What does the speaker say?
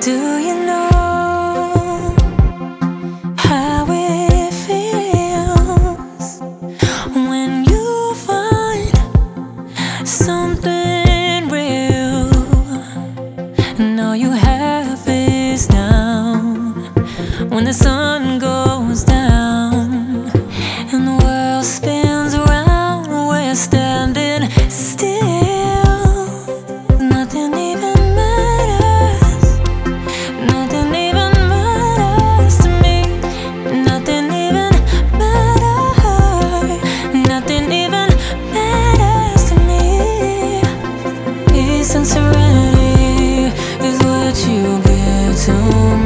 Do you know how it feels when you find something real and all you have is now? When the sun goes down and the world spins around, we're standing still. Nothing even matters. Nothing even matters to me. Nothing even matters. Nothing even matters to me. Peace and serenity is what you give to me.